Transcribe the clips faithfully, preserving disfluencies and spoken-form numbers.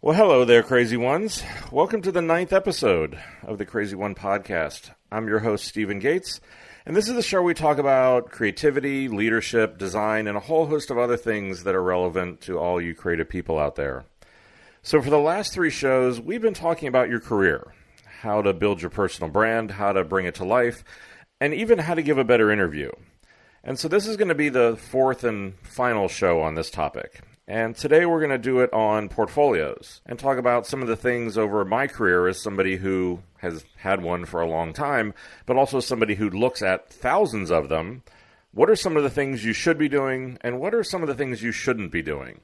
Well, hello there, Crazy Ones. Welcome to the ninth episode of the Crazy One Podcast. I'm your host, Stephen Gates, and this is the show where we talk about creativity, leadership, design, and a whole host of other things that are relevant to all you creative people out there. So for the last three shows, we've been talking about your career, how to build your personal brand, how to bring it to life, and even how to give a better interview. And so this is going to be the fourth and final show on this topic. And today we're going to do it on portfolios and talk about some of the things over my career as somebody who has had one for a long time, but also somebody who looks at thousands of them. What are some of the things you should be doing, and what are some of the things you shouldn't be doing?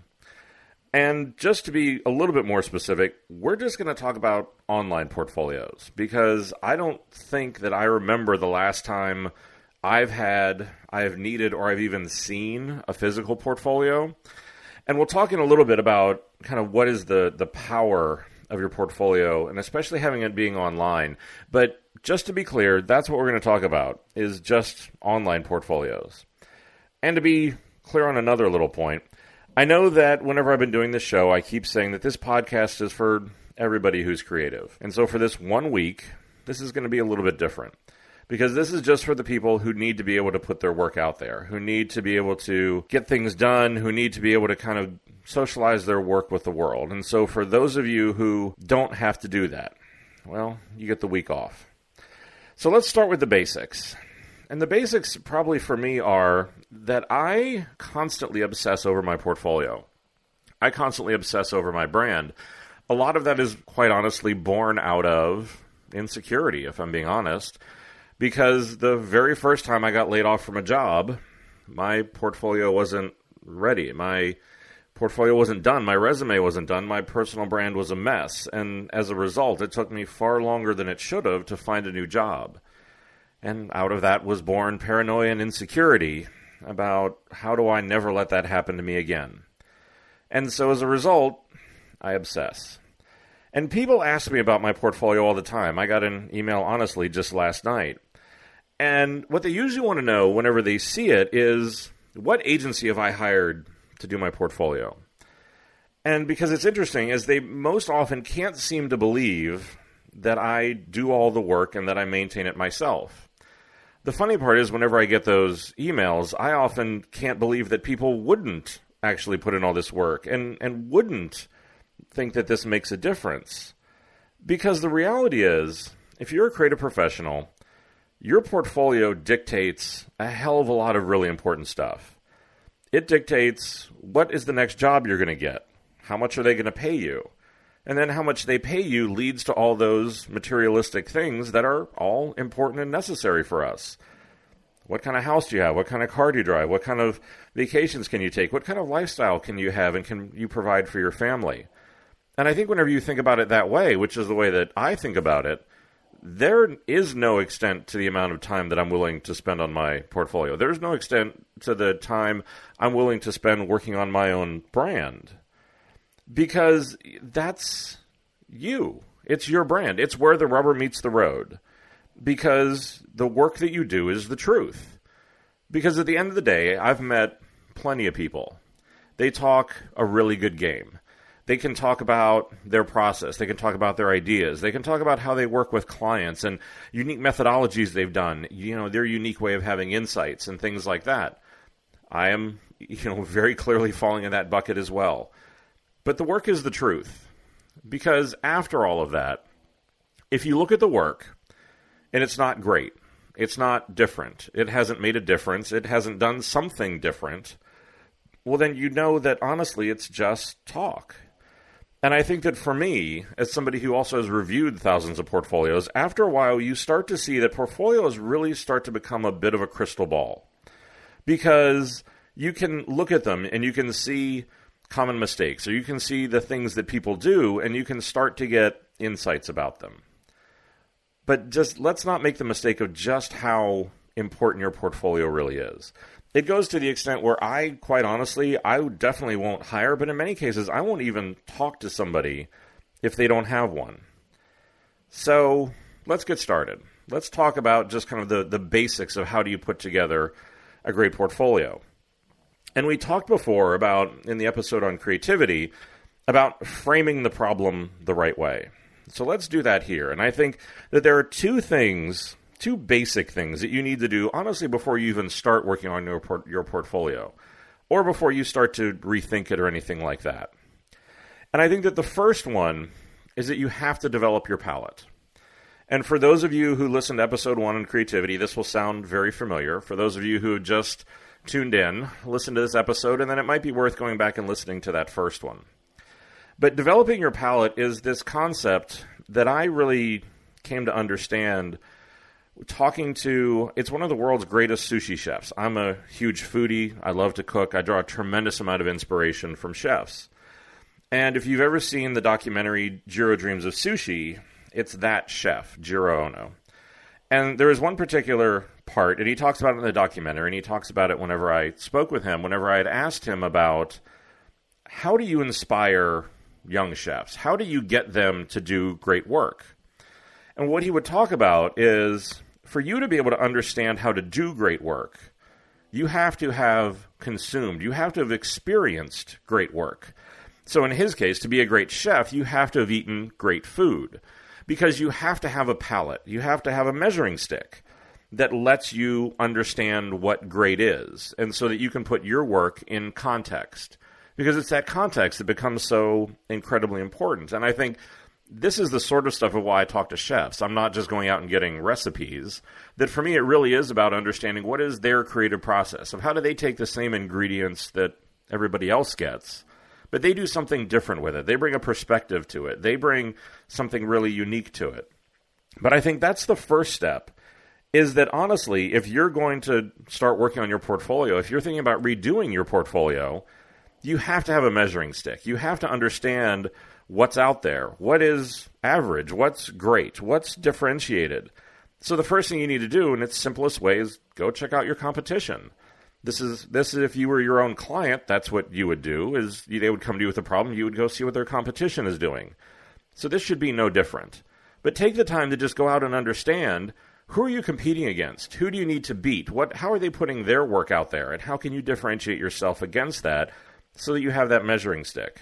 And just to be a little bit more specific, we're just going to talk about online portfolios, because I don't think that I remember the last time I've had, I have needed, or I've even seen a physical portfolio. And we'll talk in a little bit about kind of what is the, the power of your portfolio, and especially having it being online. But just to be clear, that's what we're going to talk about, is just online portfolios. And to be clear on another little point, I know that whenever I've been doing this show, I keep saying that this podcast is for everybody who's creative. And so for this one week, this is going to be a little bit different. Because this is just for the people who need to be able to put their work out there, who need to be able to get things done, who need to be able to kind of socialize their work with the world. And so for those of you who don't have to do that, well, you get the week off. So let's start with the basics. And the basics probably for me are that I constantly obsess over my portfolio. I constantly obsess over my brand. A lot of that is quite honestly born out of insecurity, if I'm being honest. Because the very first time I got laid off from a job, my portfolio wasn't ready. My portfolio wasn't done. My resume wasn't done. My personal brand was a mess. And as a result, it took me far longer than it should have to find a new job. And out of that was born paranoia and insecurity about how do I never let that happen to me again. And so as a result, I obsess. And people ask me about my portfolio all the time. I got an email, honestly, just last night. And what they usually want to know whenever they see it is, what agency have I hired to do my portfolio? And because it's interesting, is they most often can't seem to believe that I do all the work and that I maintain it myself. The funny part is, whenever I get those emails, I often can't believe that people wouldn't actually put in all this work and, and wouldn't think that this makes a difference. Because the reality is, if you're a creative professional, your portfolio dictates a hell of a lot of really important stuff. It dictates what is the next job you're going to get, how much are they going to pay you, and then how much they pay you leads to all those materialistic things that are all important and necessary for us. What kind of house do you have? What kind of car do you drive? What kind of vacations can you take? What kind of lifestyle can you have and can you provide for your family? And I think whenever you think about it that way, which is the way that I think about it, there is no extent to the amount of time that I'm willing to spend on my portfolio. There's no extent to the time I'm willing to spend working on my own brand. Because that's you. It's your brand. It's where the rubber meets the road. Because the work that you do is the truth. Because at the end of the day, I've met plenty of people. They talk a really good game. They can talk about their process. They can talk about their ideas. They can talk about how they work with clients and unique methodologies they've done, you know, their unique way of having insights and things like that. I am, you know, very clearly falling in that bucket as well. But the work is the truth. Because after all of that, if you look at the work and it's not great, it's not different, it hasn't made a difference, it hasn't done something different, well, then you know that honestly it's just talk. And I think that for me, as somebody who also has reviewed thousands of portfolios, after a while you start to see that portfolios really start to become a bit of a crystal ball. Because you can look at them and you can see common mistakes, or you can see the things that people do, and you can start to get insights about them. But just let's not make the mistake of just how important your portfolio really is. It goes to the extent where I, quite honestly, I definitely won't hire, but in many cases, I won't even talk to somebody if they don't have one. So let's get started. Let's talk about just kind of the, the basics of how do you put together a great portfolio. And we talked before about, in the episode on creativity, about framing the problem the right way. So let's do that here. And I think that there are two things, two basic things that you need to do, honestly, before you even start working on your port- your portfolio, or before you start to rethink it or anything like that. And I think that the first one is that you have to develop your palette. And for those of you who listened to episode one on creativity, this will sound very familiar. For those of you who just tuned in, listen to this episode, and then it might be worth going back and listening to that first one. But developing your palette is this concept that I really came to understand talking to, it's one of the world's greatest sushi chefs. I'm a huge foodie. I love to cook. I draw a tremendous amount of inspiration from chefs. And if you've ever seen the documentary Jiro Dreams of Sushi, it's that chef, Jiro Ono. And there is one particular part, and he talks about it in the documentary, and he talks about it whenever I spoke with him, whenever I had asked him about how do you inspire young chefs? How do you get them to do great work? And what he would talk about is, for you to be able to understand how to do great work, you have to have consumed, you have to have experienced great work. So in his case, to be a great chef, you have to have eaten great food, because you have to have a palate. You have to have a measuring stick that lets you understand what great is, and so that you can put your work in context, because it's that context that becomes so incredibly important. And I think this is the sort of stuff of why I talk to chefs. I'm not just going out and getting recipes. That for me, it really is about understanding what is their creative process of how do they take the same ingredients that everybody else gets, but they do something different with it. They bring a perspective to it. They bring something really unique to it. But I think that's the first step, is that honestly, if you're going to start working on your portfolio, if you're thinking about redoing your portfolio, you have to have a measuring stick. You have to understand what's out there. What is average? What's great? What's differentiated? So the first thing you need to do, in its simplest way, is go check out your competition. This is this is if you were your own client, that's what you would do, is they would come to you with a problem, you would go see what their competition is doing. So this should be no different. But take the time to just go out and understand, who are you competing against? Who do you need to beat? What how are they putting their work out there? And how can you differentiate yourself against that so that you have that measuring stick?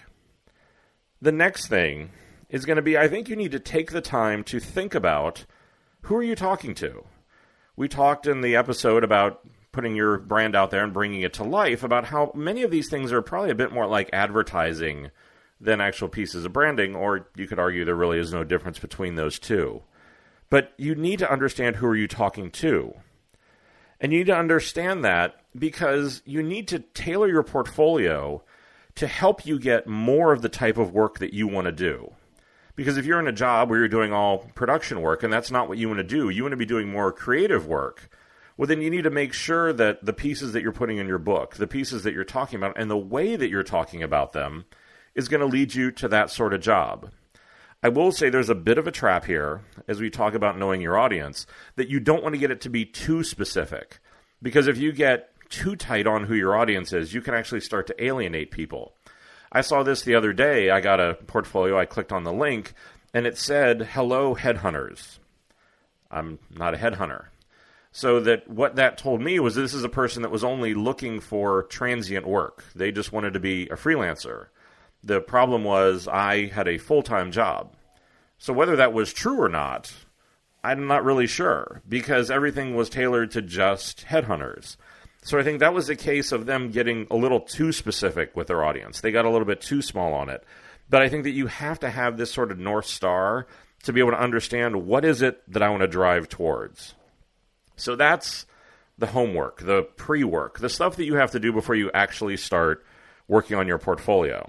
The next thing is going to be, I think you need to take the time to think about, who are you talking to? We talked in the episode about putting your brand out there and bringing it to life, about how many of these things are probably a bit more like advertising than actual pieces of branding, or you could argue there really is no difference between those two. But you need to understand, who are you talking to? And you need to understand that because you need to tailor your portfolio to help you get more of the type of work that you want to do. Because if you're in a job where you're doing all production work and that's not what you want to do, you want to be doing more creative work, well, then you need to make sure that the pieces that you're putting in your book, the pieces that you're talking about, and the way that you're talking about them is going to lead you to that sort of job. I will say there's a bit of a trap here, as we talk about knowing your audience, that you don't want to get it to be too specific. Because if you get too tight on who your audience is, you can actually start to alienate people. I saw this the other day. I got a portfolio. I clicked on the link, and it said, "Hello, headhunters." I'm not a headhunter. So that what that told me was, this is a person that was only looking for transient work. They just wanted to be a freelancer. The problem was, I had a full-time job. So whether that was true or not, I'm not really sure, because everything was tailored to just headhunters. So I think that was the case of them getting a little too specific with their audience. They got a little bit too small on it. But I think that you have to have this sort of North Star to be able to understand, what is it that I want to drive towards? So that's the homework, the pre-work, the stuff that you have to do before you actually start working on your portfolio.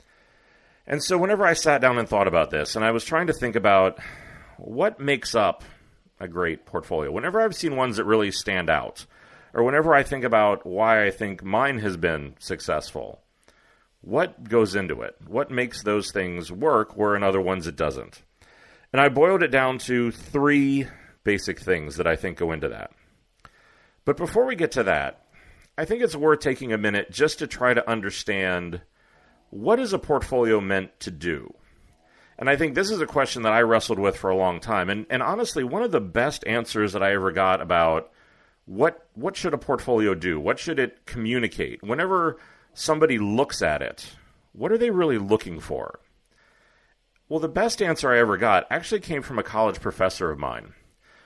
And so whenever I sat down and thought about this, and I was trying to think about what makes up a great portfolio, whenever I've seen ones that really stand out, or whenever I think about why I think mine has been successful, what goes into it? What makes those things work where in other ones it doesn't? And I boiled it down to three basic things that I think go into that. But before we get to that, I think it's worth taking a minute just to try to understand, what is a portfolio meant to do? And I think this is a question that I wrestled with for a long time. And, and honestly, one of the best answers that I ever got about what what should a portfolio do? What should it communicate? Whenever somebody looks at it, what are they really looking for? Well, the best answer I ever got actually came from a college professor of mine.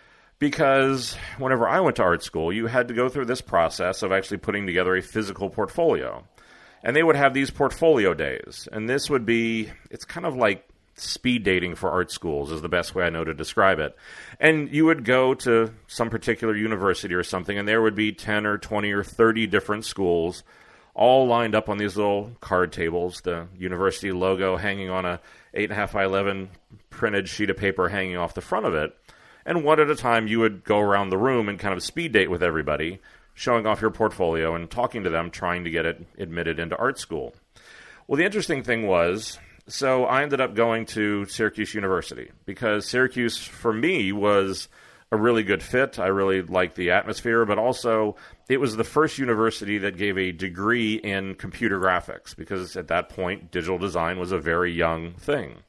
Because whenever I went to art school, you had to go through this process of actually putting together a physical portfolio. And they would have these portfolio days. And this would be, it's kind of like speed dating for art schools is the best way I know to describe it. And you would go to some particular university or something, and there would be ten or twenty or thirty different schools all lined up on these little card tables, the university logo hanging on a eight and a half by eleven printed sheet of paper hanging off the front of it. And one at a time, you would go around the room and kind of speed date with everybody, showing off your portfolio and talking to them, trying to get it admitted into art school. Well, the interesting thing was, so I ended up going to Syracuse University because Syracuse, for me, was a really good fit. I really liked the atmosphere, but also it was the first university that gave a degree in computer graphics because at that point, digital design was a very young thing.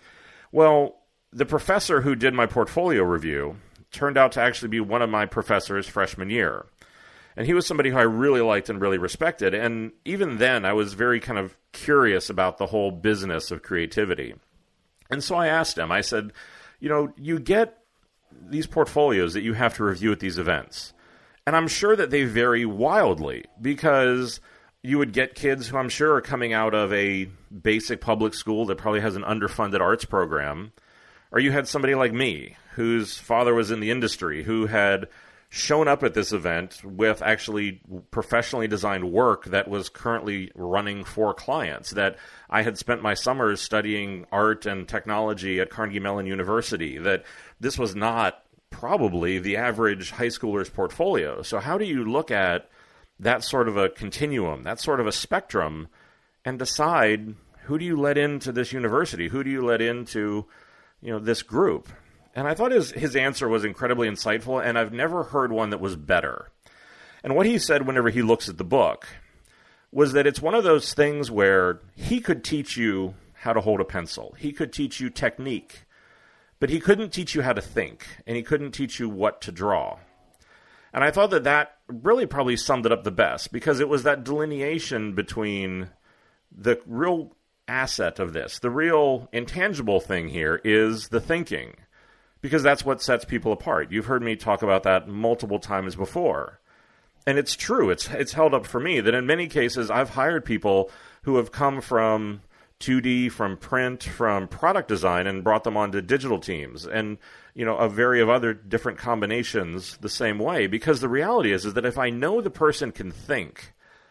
Well, the professor who did my portfolio review turned out to actually be one of my professors freshman year. And he was somebody who I really liked and really respected. And even then, I was very kind of curious about the whole business of creativity. And so I asked him, I said, you know, you get these portfolios that you have to review at these events. And I'm sure that they vary wildly because you would get kids who I'm sure are coming out of a basic public school that probably has an underfunded arts program. Or you had somebody like me, whose father was in the industry, who had shown up at this event with actually professionally designed work that was currently running for clients, that I had spent my summers studying art and technology at Carnegie Mellon University, that this was not probably the average high schooler's portfolio. So how do you look at that sort of a continuum, that sort of a spectrum, and decide who do you let into this university? Who do you let into you know, this group? And I thought his, his answer was incredibly insightful, and I've never heard one that was better. And what he said whenever he looks at the book was that it's one of those things where he could teach you how to hold a pencil. He could teach you technique, but he couldn't teach you how to think, and he couldn't teach you what to draw. And I thought that that really probably summed it up the best, because it was that delineation between the real asset of this. The real intangible thing here is the thinking, because that's what sets people apart. You've heard me talk about that multiple times before. And it's true. It's it's held up for me that in many cases I've hired people who have come from two D, from print, from product design, and brought them onto digital teams and, you know, a variety of other different combinations the same way. Because the reality is, is that if I know the person can think,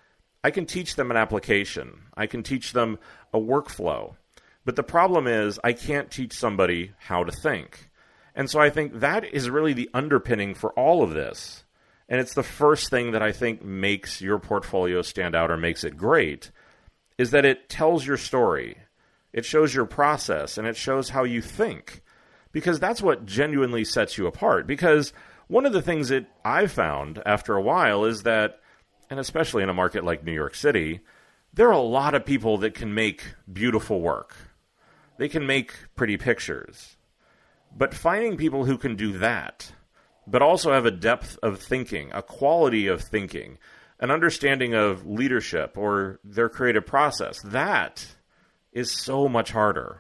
I can teach them an application. I can teach them a workflow. But the problem is I can't teach somebody how to think. And so I think that is really the underpinning for all of this. And it's the first thing that I think makes your portfolio stand out or makes it great, is that it tells your story. It shows your process, and it shows how you think. Because that's what genuinely sets you apart. Because one of the things that I've found after a while is that, and especially in a market like New York City, there are a lot of people that can make beautiful work. They can make pretty pictures. But finding people who can do that, but also have a depth of thinking, a quality of thinking, an understanding of leadership or their creative process, that is so much harder.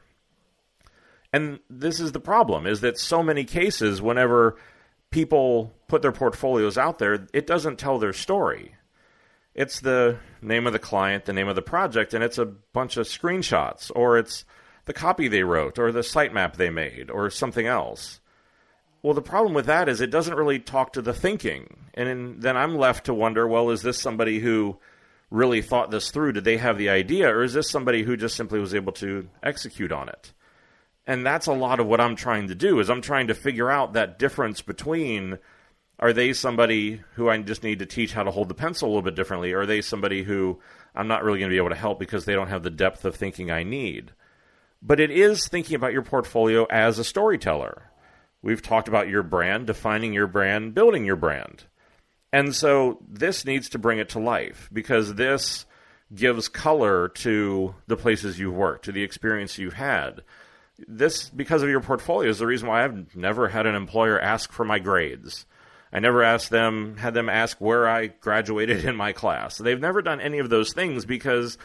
And this is the problem, is that so many cases, whenever people put their portfolios out there, it doesn't tell their story. It's the name of the client, the name of the project, and it's a bunch of screenshots, or it's the copy they wrote, or the sitemap they made, or something else. Well, the problem with that is it doesn't really talk to the thinking. And in, then I'm left to wonder, well, is this somebody who really thought this through? Did they have the idea? Or is this somebody who just simply was able to execute on it? And that's a lot of what I'm trying to do, is I'm trying to figure out that difference between, are they somebody who I just need to teach how to hold the pencil a little bit differently? Or are they somebody who I'm not really going to be able to help because they don't have the depth of thinking I need? But it is thinking about your portfolio as a storyteller. We've talked about your brand, defining your brand, building your brand. And so this needs to bring it to life, because this gives color to the places you've worked, to the experience you've had. This, because of your portfolio, is the reason why I've never had an employer ask for my grades. I never asked them, had them ask where I graduated in my class. They've never done any of those things because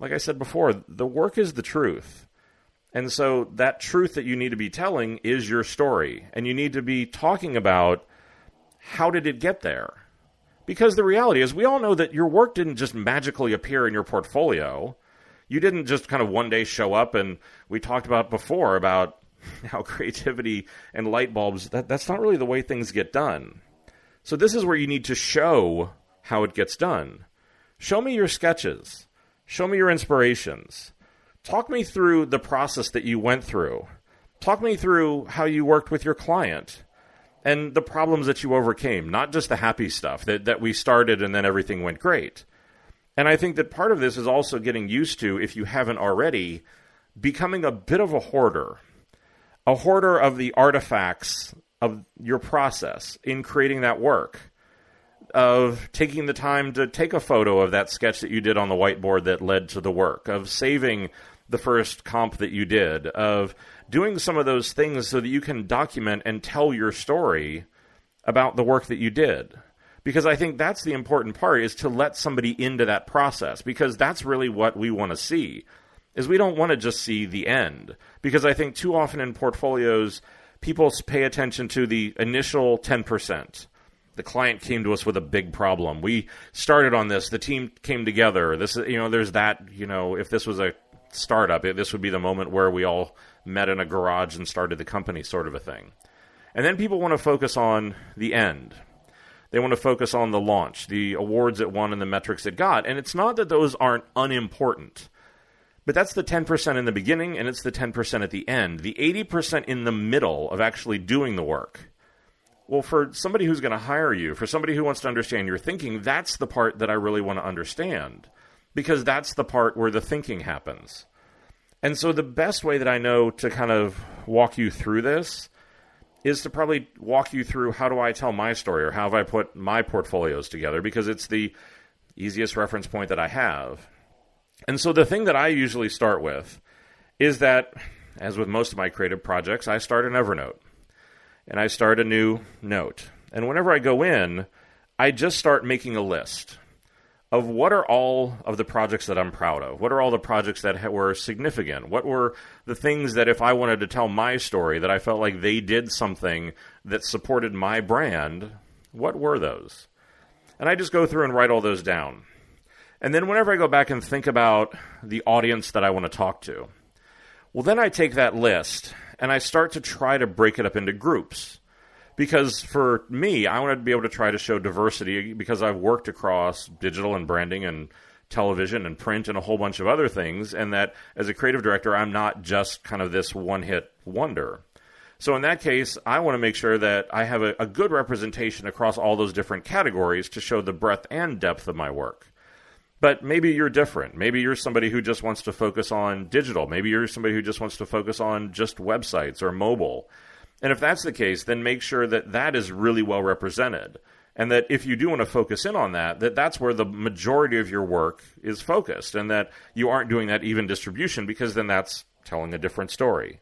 like I said before, the work is the truth. And so that truth that you need to be telling is your story. And you need to be talking about how did it get there? Because the reality is we all know that your work didn't just magically appear in your portfolio. You didn't just kind of one day show up, and we talked about before about how creativity and light bulbs, that, that's not really the way things get done. So this is where you need to show how it gets done. Show me your sketches. Show me your inspirations. Talk me through the process that you went through. Talk me through how you worked with your client and the problems that you overcame, not just the happy stuff that, that we started and then everything went great. And I think that part of this is also getting used to, if you haven't already, becoming a bit of a hoarder. A hoarder of the artifacts of your process in creating that work, of taking the time to take a photo of that sketch that you did on the whiteboard that led to the work, of saving the first comp that you did, of doing some of those things so that you can document and tell your story about the work that you did. Because I think that's the important part, is to let somebody into that process, because that's really what we want to see, is we don't want to just see the end. Because I think too often in portfolios, people pay attention to the initial ten percent. The client came to us with a big problem. We started on this. The team came together. This, you know, there's that, you know, if this was a startup, it, this would be the moment where we all met in a garage and started the company, sort of a thing. And then people want to focus on the end. They want to focus on the launch, the awards it won and the metrics it got. And it's not that those aren't unimportant, but that's the ten percent in the beginning and it's the ten percent at the end. The eighty percent in the middle of actually doing the work. Well, for somebody who's going to hire you, for somebody who wants to understand your thinking, that's the part that I really want to understand, because that's the part where the thinking happens. And so the best way that I know to kind of walk you through this is to probably walk you through, how do I tell my story, or how have I put my portfolios together, because it's the easiest reference point that I have. And so the thing that I usually start with is that, as with most of my creative projects, I start in Evernote. And I start a new note. And whenever I go in, I just start making a list of what are all of the projects that I'm proud of. What are all the projects that were significant? What were the things that if I wanted to tell my story, that I felt like they did something that supported my brand, what were those? And I just go through and write all those down. And then whenever I go back and think about the audience that I want to talk to, well, then I take that list and I start to try to break it up into groups. Because for me, I wanted to be able to try to show diversity, because I've worked across digital and branding and television and print and a whole bunch of other things, and that as a creative director, I'm not just kind of this one-hit wonder. So in that case, I want to make sure that I have a, a good representation across all those different categories to show the breadth and depth of my work. But maybe you're different. Maybe you're somebody who just wants to focus on digital. Maybe you're somebody who just wants to focus on just websites or mobile. And if that's the case, then make sure that that is really well represented. And that if you do want to focus in on that, that that's where the majority of your work is focused. And that you aren't doing that even distribution, because then that's telling a different story.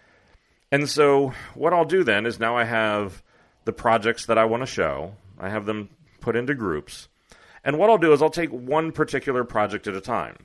And so what I'll do then is, now I have the projects that I want to show. I have them put into groups. And what I'll do is I'll take one particular project at a time.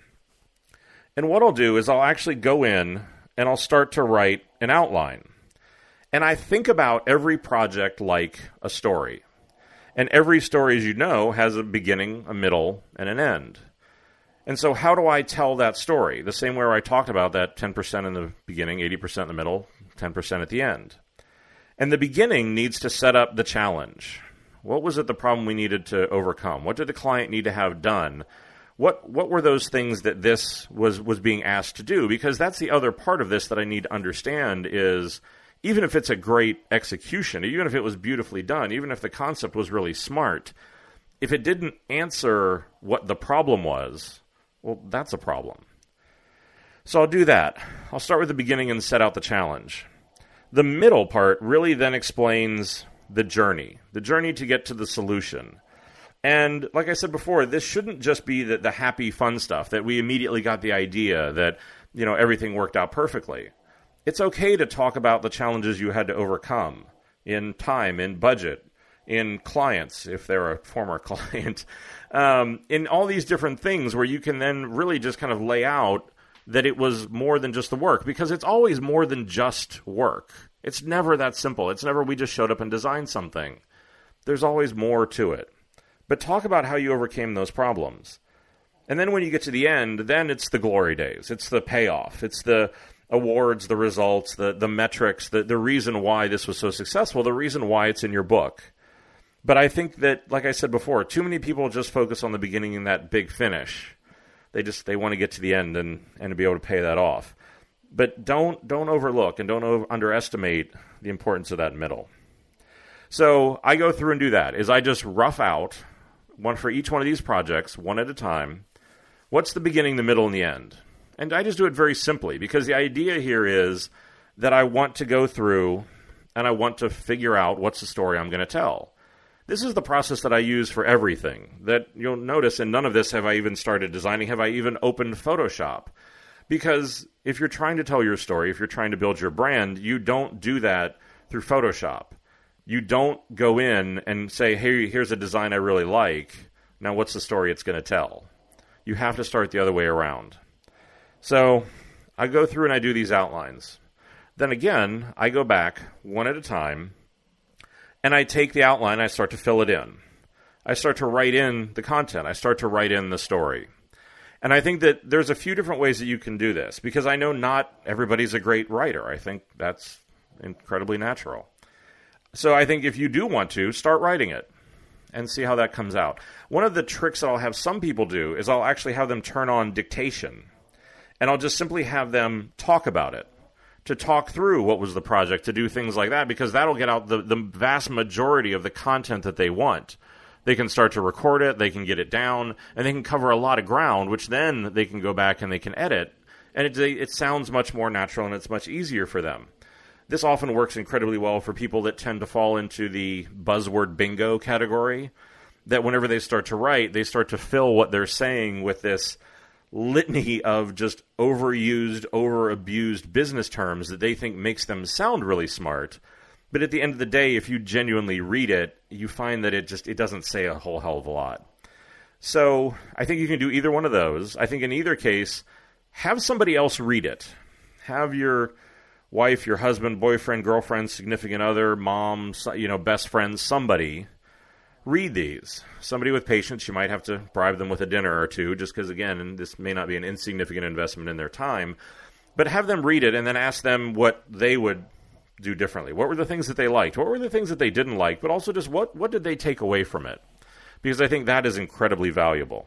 And what I'll do is I'll actually go in and I'll start to write an outline. And I think about every project like a story. And every story, as you know, has a beginning, a middle, and an end. And so how do I tell that story? The same way where I talked about that ten percent in the beginning, eighty percent in the middle, ten percent at the end. And the beginning needs to set up the challenge. What was it the problem we needed to overcome? What did the client need to have done? What what were those things that this was, was being asked to do? Because that's the other part of this that I need to understand is, even if it's a great execution, even if it was beautifully done, even if the concept was really smart, if it didn't answer what the problem was, well, that's a problem. So I'll do that. I'll start with the beginning and set out the challenge. The middle part really then explains the journey, the journey to get to the solution. And like I said before, this shouldn't just be the, the happy, fun stuff that we immediately got the idea that, you know, everything worked out perfectly. It's okay to talk about the challenges you had to overcome in time, in budget, in clients, if they're a former client, um, in all these different things where you can then really just kind of lay out that it was more than just the work, because it's always more than just work. It's never that simple. It's never we just showed up and designed something. There's always more to it. But talk about how you overcame those problems. And then when you get to the end, then it's the glory days. It's the payoff. It's the awards, the results, the, the metrics, the, the reason why this was so successful, the reason why it's in your book. But I think that, like I said before, too many people just focus on the beginning and that big finish. They just they want to get to the end and, and to be able to pay that off. But don't don't overlook and don't over, underestimate the importance of that middle. So I go through and do that, is I just rough out, one for each one of these projects, one at a time, what's the beginning, the middle, and the end. And I just do it very simply, because the idea here is that I want to go through and I want to figure out what's the story I'm going to tell. This is the process that I use for everything. That you'll notice, and none of this have I even started designing, have I even opened Photoshop. Because if you're trying to tell your story, if you're trying to build your brand, you don't do that through Photoshop. You don't go in and say, hey, here's a design I really like. Now what's the story it's going to tell? You have to start the other way around. So I go through and I do these outlines. Then again, I go back one at a time, and I take the outline, I start to fill it in. I start to write in the content. I start to write in the story. And I think that there's a few different ways that you can do this, because I know not everybody's a great writer. I think that's incredibly natural. So I think if you do want to, start writing it and see how that comes out. One of the tricks that I'll have some people do is I'll actually have them turn on dictation, and I'll just simply have them talk about it, to talk through what was the project, to do things like that, because that'll get out the, the vast majority of the content that they want. They can start to record it, they can get it down, and they can cover a lot of ground, which then they can go back and they can edit, and it, it sounds much more natural and it's much easier for them. This often works incredibly well for people that tend to fall into the buzzword bingo category, that whenever they start to write, they start to fill what they're saying with this litany of just overused, over-abused business terms that they think makes them sound really smart. But at the end of the day, if you genuinely read it, you find that it just it doesn't say a whole hell of a lot. So I think you can do either one of those. I think in either case, have somebody else read it. Have your wife, your husband, boyfriend, girlfriend, significant other, mom, you know, best friend, somebody read these. Somebody with patience, you might have to bribe them with a dinner or two, just because, again, this may not be an insignificant investment in their time. But have them read it and then ask them what they would do differently. What were the things that they liked? What were the things that they didn't like? But also just what, what did they take away from it? Because I think that is incredibly valuable.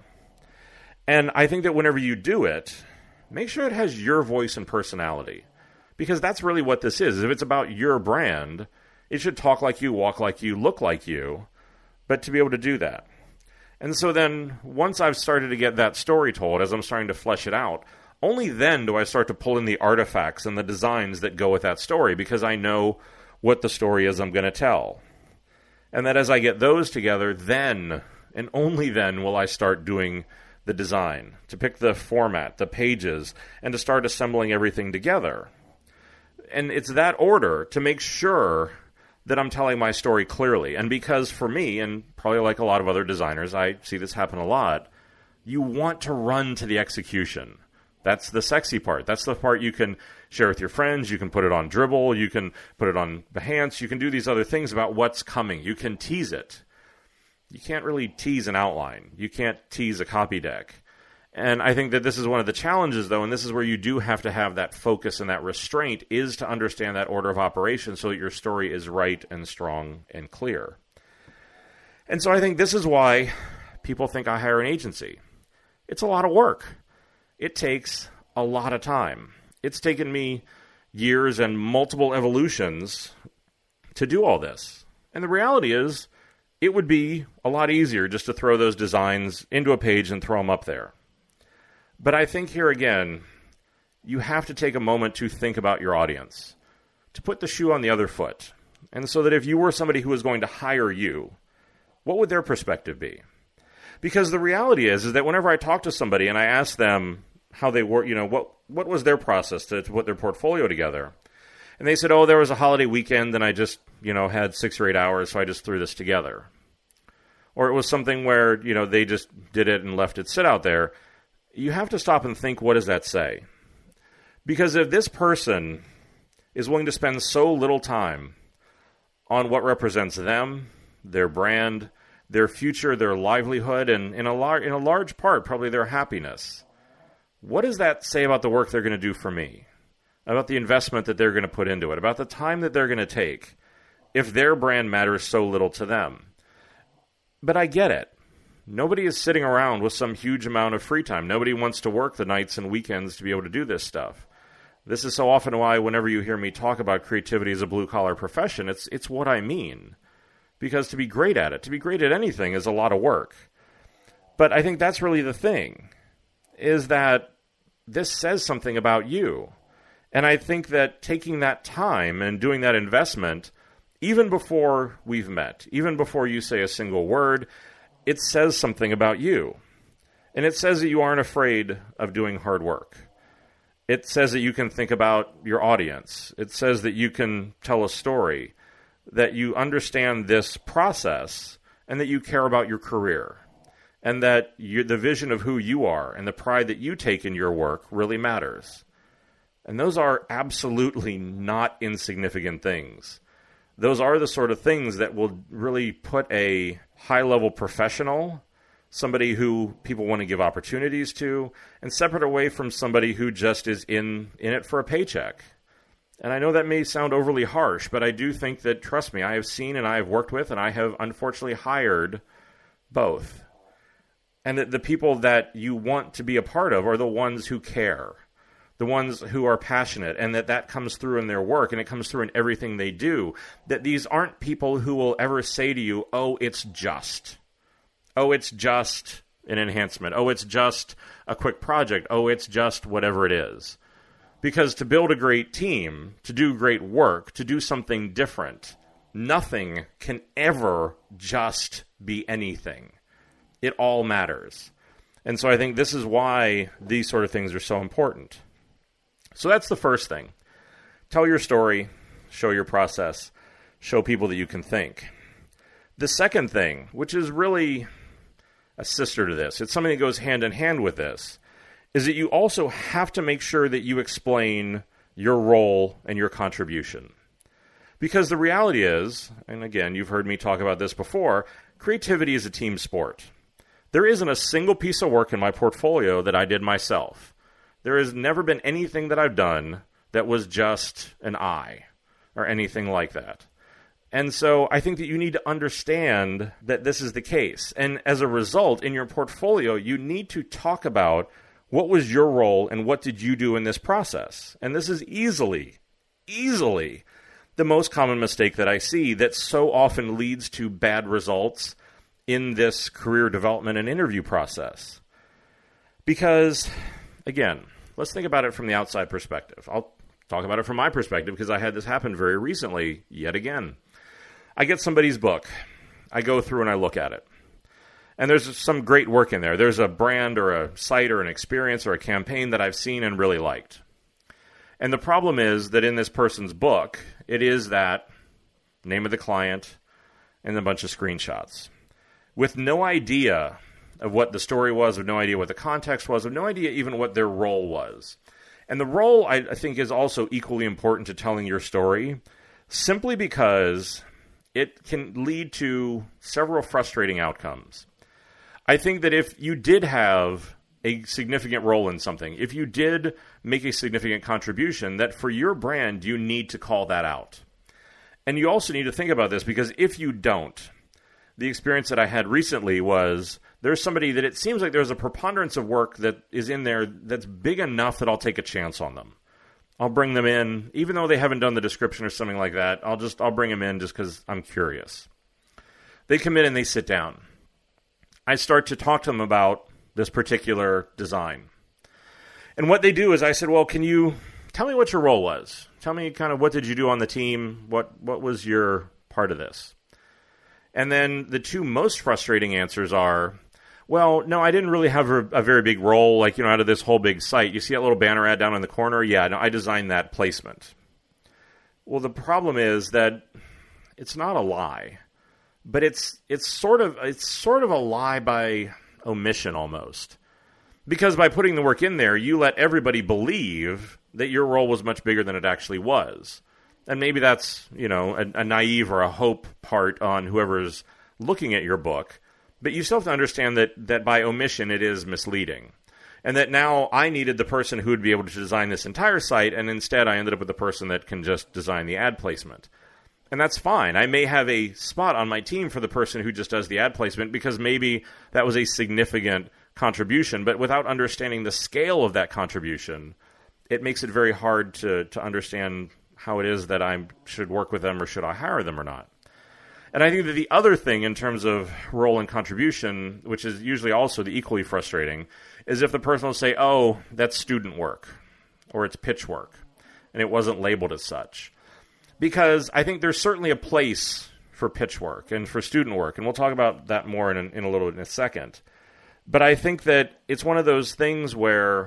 And I think that whenever you do it, make sure it has your voice and personality. Because that's really what this is. If it's about your brand, it should talk like you, walk like you, look like you, but to be able to do that. And so then, once I've started to get that story told, as I'm starting to flesh it out, only then do I start to pull in the artifacts and the designs that go with that story, because I know what the story is I'm going to tell. And that as I get those together, then, and only then, will I start doing the design, to pick the format, the pages, and to start assembling everything together. And it's that order to make sure that I'm telling my story clearly. And because for me, and probably like a lot of other designers, I see this happen a lot, you want to run to the execution. That's the sexy part. That's the part you can share with your friends. You can put it on Dribbble. You can put it on Behance. You can do these other things about what's coming. You can tease it. You can't really tease an outline. You can't tease a copy deck. And I think that this is one of the challenges, though, and this is where you do have to have that focus and that restraint, is to understand that order of operation so that your story is right and strong and clear. And so I think this is why people think I hire an agency. It's a lot of work. It takes a lot of time. It's taken me years and multiple evolutions to do all this. And the reality is, it would be a lot easier just to throw those designs into a page and throw them up there. But I think here again, you have to take a moment to think about your audience, to put the shoe on the other foot. And so that if you were somebody who was going to hire you, what would their perspective be? Because the reality is, is that whenever I talk to somebody and I ask them how they work, you know, what, what was their process to, to put their portfolio together? And they said, oh, there was a holiday weekend and I just, you know, had six or eight hours, so I just threw this together. Or it was something where, you know, they just did it and left it sit out there. You have to stop and think, what does that say? Because if this person is willing to spend so little time on what represents them, their brand, their future, their livelihood, and in a, lar- in a large part, probably their happiness, what does that say about the work they're going to do for me? About the investment that they're going to put into it? About the time that they're going to take if their brand matters so little to them? But I get it. Nobody is sitting around with some huge amount of free time. Nobody wants to work the nights and weekends to be able to do this stuff. This is so often why whenever you hear me talk about creativity as a blue-collar profession, it's it's what I mean. Because to be great at it, to be great at anything is a lot of work. But I think that's really the thing, is that this says something about you. And I think that taking that time and doing that investment, even before we've met, even before you say a single word, it says something about you. And it says that you aren't afraid of doing hard work. It says that you can think about your audience. It says that you can tell a story, that you understand this process, and that you care about your career, and that you, the vision of who you are and the pride that you take in your work really matters. And those are absolutely not insignificant things. Those are the sort of things that will really put a high-level professional, somebody who people want to give opportunities to, and separate away from somebody who just is in, in it for a paycheck. And I know that may sound overly harsh, but I do think that, trust me, I have seen and I have worked with and I have unfortunately hired both. And that the people that you want to be a part of are the ones who care, the ones who are passionate, and that that comes through in their work and it comes through in everything they do. That these aren't people who will ever say to you, oh, it's just. Oh, it's just an enhancement. Oh, it's just a quick project. Oh, it's just whatever it is. Because to build a great team, to do great work, to do something different, nothing can ever just be anything. It all matters. And so I think this is why these sort of things are so important. So that's the first thing. Tell your story, show your process, show people that you can think. The second thing, which is really a sister to this, it's something that goes hand in hand with this, is that you also have to make sure that you explain your role and your contribution. Because the reality is, and again, you've heard me talk about this before, creativity is a team sport. There isn't a single piece of work in my portfolio that I did myself. There has never been anything that I've done that was just an I or anything like that. And so I think that you need to understand that this is the case. And as a result, in your portfolio, you need to talk about what was your role and what did you do in this process. And this is easily, easily the most common mistake that I see that so often leads to bad results in this career development and interview process. Because, again, let's think about it from the outside perspective. I'll talk about it from my perspective because I had this happen very recently, yet again. I get somebody's book. I go through and I look at it. And there's some great work in there. There's a brand or a site or an experience or a campaign that I've seen and really liked. And the problem is that in this person's book, it is that name of the client and a bunch of screenshots with no idea of what the story was, with no idea what the context was, with no idea even what their role was. And the role, I, I think, is also equally important to telling your story, simply because it can lead to several frustrating outcomes. I think that if you did have a significant role in something, if you did make a significant contribution, that for your brand, you need to call that out. And you also need to think about this, because if you don't, the experience that I had recently was there's somebody that it seems like there's a preponderance of work that is in there that's big enough that I'll take a chance on them. I'll bring them in, even though they haven't done the description or something like that. I'll just, I'll bring them in just because I'm curious. They come in and they sit down. I start to talk to them about this particular design. And what they do is I said, well, can you tell me what your role was? Tell me kind of what did you do on the team? What, what was your part of this? And then the two most frustrating answers are, well, no, I didn't really have a, a very big role, like, you know, out of this whole big site. You see that little banner ad down in the corner? Yeah, no, I designed that placement. Well, the problem is that it's not a lie, but it's it's sort of it's sort of a lie by omission almost. Because by putting the work in there, you let everybody believe that your role was much bigger than it actually was. And maybe that's, you know, a, a naive or a hope part on whoever's looking at your book. But you still have to understand that, that by omission it is misleading. And that now I needed the person who would be able to design this entire site, and instead I ended up with the person that can just design the ad placement. And that's fine. I may have a spot on my team for the person who just does the ad placement because maybe that was a significant contribution. But without understanding the scale of that contribution, it makes it very hard to, to understand how it is that I should work with them or should I hire them or not. And I think that the other thing in terms of role and contribution, which is usually also the equally frustrating, is if the person will say, oh, that's student work or it's pitch work, and it wasn't labeled as such. Because I think there's certainly a place for pitch work and for student work, and we'll talk about that more in a, in a little in a second. But I think that it's one of those things where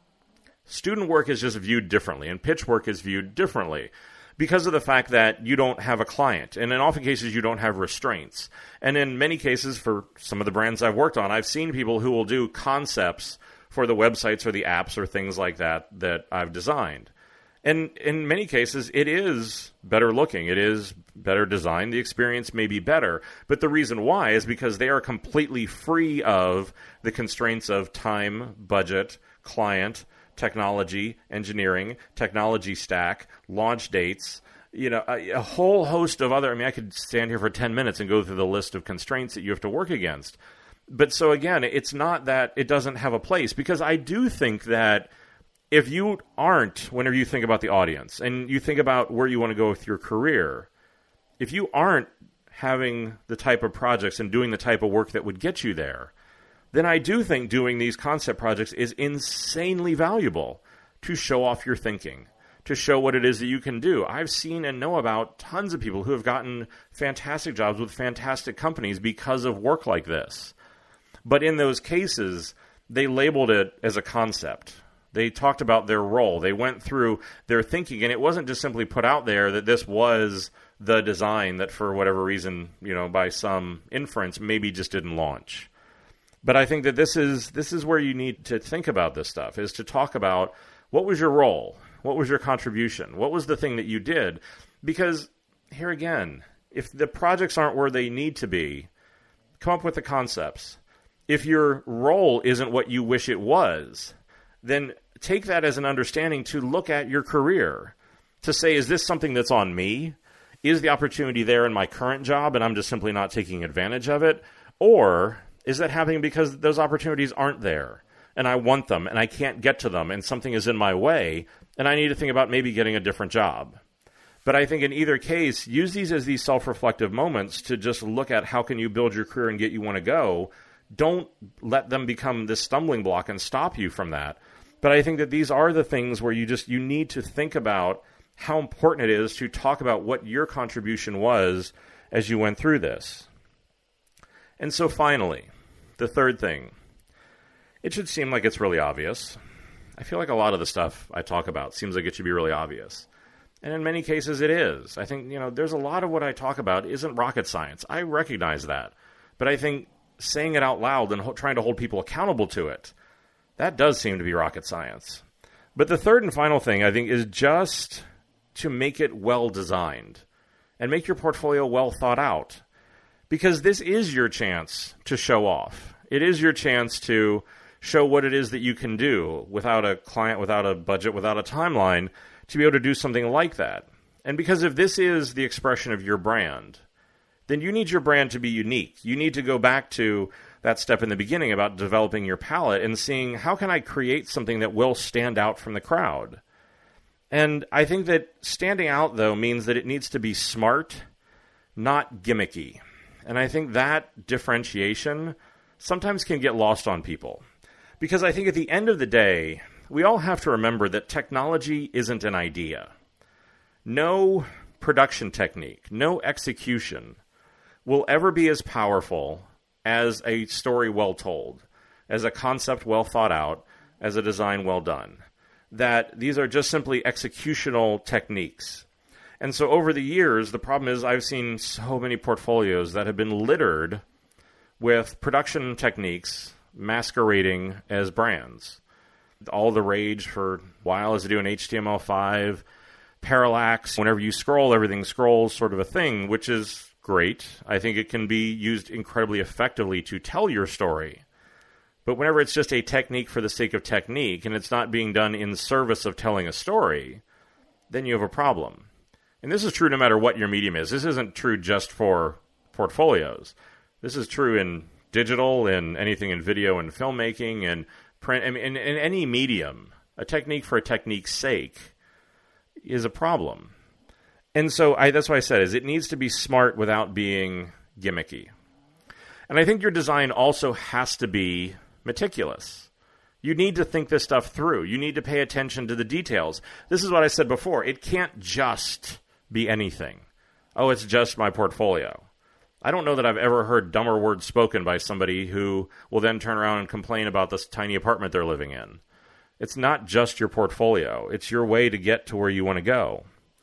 student work is just viewed differently, and pitch work is viewed differently because of the fact that you don't have a client. And in often cases, you don't have restraints. And in many cases, for some of the brands I've worked on, I've seen people who will do concepts for the websites or the apps or things like that that I've designed. And in many cases, it is better looking. It is better designed. The experience may be better. But the reason why is because they are completely free of the constraints of time, budget, client, technology, engineering, technology stack, launch dates, you know, a, a whole host of other, I mean, I could stand here for ten minutes and go through the list of constraints that you have to work against. But so again, it's not that it doesn't have a place, because I do think that if you aren't, whenever you think about the audience and you think about where you want to go with your career, if you aren't having the type of projects and doing the type of work that would get you there, then I do think doing these concept projects is insanely valuable to show off your thinking, to show what it is that you can do. I've seen and know about tons of people who have gotten fantastic jobs with fantastic companies because of work like this. But in those cases, they labeled it as a concept. They talked about their role. They went through their thinking, and it wasn't just simply put out there that this was the design that for whatever reason, you know, by some inference, maybe just didn't launch. But I think that this is this is where you need to think about this stuff, is to talk about what was your role? What was your contribution? What was the thing that you did? Because here again, if the projects aren't where they need to be, come up with the concepts. If your role isn't what you wish it was, then take that as an understanding to look at your career, to say, is this something that's on me? Is the opportunity there in my current job and I'm just simply not taking advantage of it? Or is that happening because those opportunities aren't there and I want them and I can't get to them and something is in my way and I need to think about maybe getting a different job? But I think in either case, use these as these self-reflective moments to just look at how can you build your career and get you want to go. Don't let them become this stumbling block and stop you from that. But I think that these are the things where you just you need to think about how important it is to talk about what your contribution was as you went through this. And so finally, the third thing. It should seem like it's really obvious. I feel like a lot of the stuff I talk about seems like it should be really obvious. And in many cases it is. I think, you know, there's a lot of what I talk about isn't rocket science. I recognize that. But I think saying it out loud and ho- trying to hold people accountable to it, that does seem to be rocket science. But the third and final thing, I think, is just to make it well designed and make your portfolio well thought out. Because this is your chance to show off. It is your chance to show what it is that you can do without a client, without a budget, without a timeline, to be able to do something like that. And because if this is the expression of your brand, then you need your brand to be unique. You need to go back to that step in the beginning about developing your palette and seeing how can I create something that will stand out from the crowd. And I think that standing out, though, means that it needs to be smart, not gimmicky. And I think that differentiation sometimes can get lost on people. Because I think at the end of the day, we all have to remember that technology isn't an idea. No production technique, no execution will ever be as powerful as a story well told, as a concept well thought out, as a design well done. That these are just simply executional techniques. And so over the years, the problem is I've seen so many portfolios that have been littered with production techniques masquerading as brands. All the rage for a while is to do an H T M L five, parallax. Whenever you scroll, everything scrolls sort of a thing, which is great. I think it can be used incredibly effectively to tell your story. But whenever it's just a technique for the sake of technique, and it's not being done in service of telling a story, then you have a problem. And this is true no matter what your medium is. This isn't true just for portfolios. This is true in digital, in anything in video and filmmaking, and print. I mean, in, in any medium, a technique for a technique's sake is a problem. And so I, that's why I said is it needs to be smart without being gimmicky. And I think your design also has to be meticulous. You need to think this stuff through. You need to pay attention to the details. This is what I said before. It can't just be anything. Oh, it's just my portfolio. I don't know that I've ever heard dumber words spoken by somebody who will then turn around and complain about this tiny apartment they're living in. It's not just your portfolio. It's your way to get to where you want to go.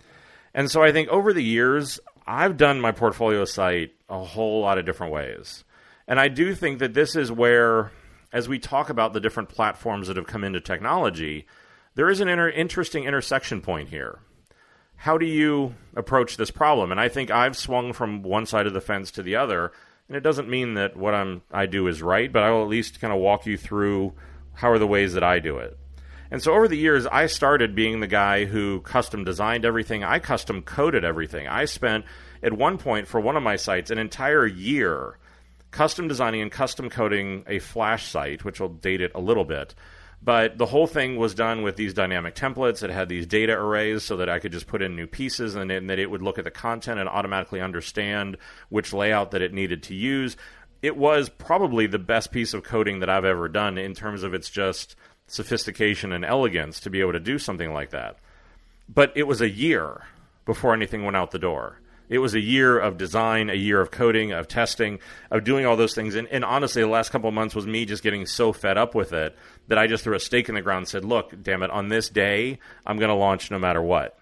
And so I think over the years, I've done my portfolio site a whole lot of different ways. And I do think that this is where, as we talk about the different platforms that have come into technology, there is an inter- interesting intersection point here. How do you approach this problem? And I think I've swung from one side of the fence to the other, and it doesn't mean that what I'm, I do is right, but I will at least kind of walk you through how are the ways that I do it. And so over the years, I started being the guy who custom designed everything. I custom coded everything. I spent, at one point, for one of my sites, an entire year custom designing and custom coding a Flash site, which will date it a little bit. But the whole thing was done with these dynamic templates. It had these data arrays so that I could just put in new pieces and, and that it would look at the content and automatically understand which layout that it needed to use. It was probably the best piece of coding that I've ever done in terms of its just sophistication and elegance to be able to do something like that. But it was a year before anything went out the door. It was a year of design, a year of coding, of testing, of doing all those things. And, and honestly, the last couple of months was me just getting so fed up with it that I just threw a stake in the ground and said, look, damn it, on this day, I'm going to launch no matter what.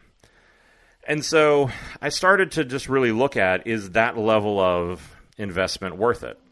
And so I started to just really look at, is that level of investment worth it?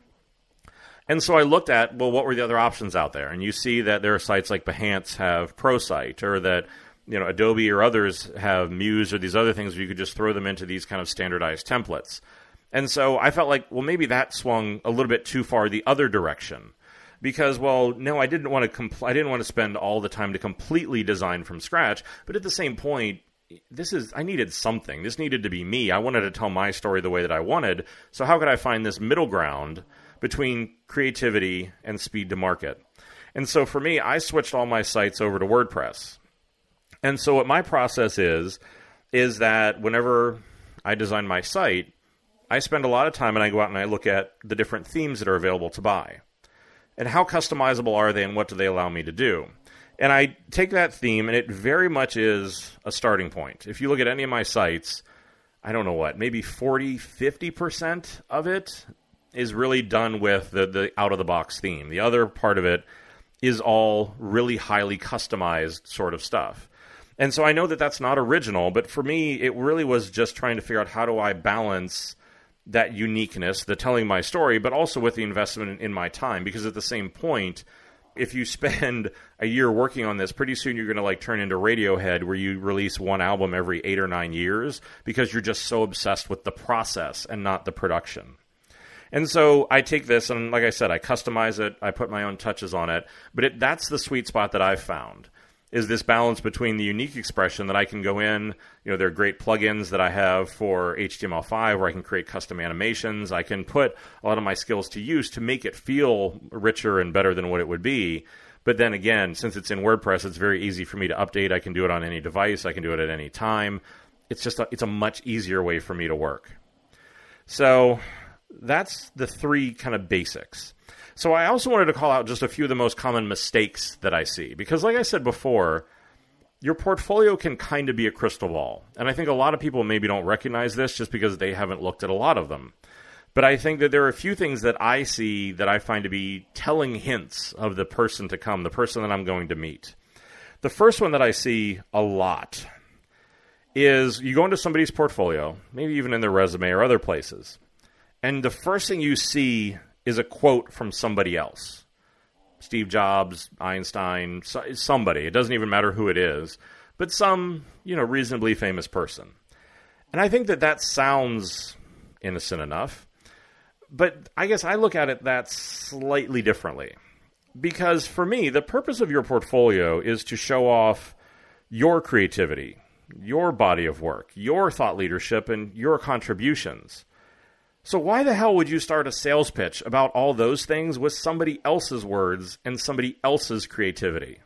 And so I looked at, well, what were the other options out there? And you see that there are sites like Behance have ProSite, or that you know, Adobe or others have Muse or these other things where you could just throw them into these kind of standardized templates. And so I felt like, well, maybe that swung a little bit too far the other direction. Because, well, no, I didn't want to compl- I didn't want to spend all the time to completely design from scratch. But at the same point, this is I needed something. This needed to be me. I wanted to tell my story the way that I wanted. So how could I find this middle ground between creativity and speed to market? And so for me, I switched all my sites over to WordPress. And so what my process is, is that whenever I design my site, I spend a lot of time and I go out and I look at the different themes that are available to buy. And how customizable are they and what do they allow me to do? And I take that theme and it very much is a starting point. If you look at any of my sites, I don't know what, maybe forty, fifty percent of it is really done with the, the out-of-the-box theme. The other part of it is all really highly customized sort of stuff. And so I know that that's not original, but for me, it really was just trying to figure out how do I balance that uniqueness, the telling my story, but also with the investment in my time. Because at the same point, if you spend a year working on this, pretty soon you're going to like turn into Radiohead, where you release one album every eight or nine years because you're just so obsessed with the process and not the production. And so I take this and, like I said, I customize it, I put my own touches on it, but it, that's the sweet spot that I've found. Is this balance between the unique expression that I can go in, you know, there are great plugins that I have for H T M L five where I can create custom animations. I can put a lot of my skills to use to make it feel richer and better than what it would be. But then again, since it's in WordPress, it's very easy for me to update. I can do it on any device. I can do it at any time. It's just a, it's a much easier way for me to work. So that's the three kind of basics. So I also wanted to call out just a few of the most common mistakes that I see. Because like I said before, your portfolio can kind of be a crystal ball. And I think a lot of people maybe don't recognize this just because they haven't looked at a lot of them. But I think that there are a few things that I see that I find to be telling hints of the person to come, the person that I'm going to meet. The first one that I see a lot is you go into somebody's portfolio, maybe even in their resume or other places, and the first thing you see is a quote from somebody else. Steve Jobs, Einstein, somebody. It doesn't even matter who it is, but some, you know, reasonably famous person. And I think that that sounds innocent enough, but I guess I look at it that slightly differently. Because for me, the purpose of your portfolio is to show off your creativity, your body of work, your thought leadership, and your contributions. So why the hell would you start a sales pitch about all those things with somebody else's words and somebody else's creativity?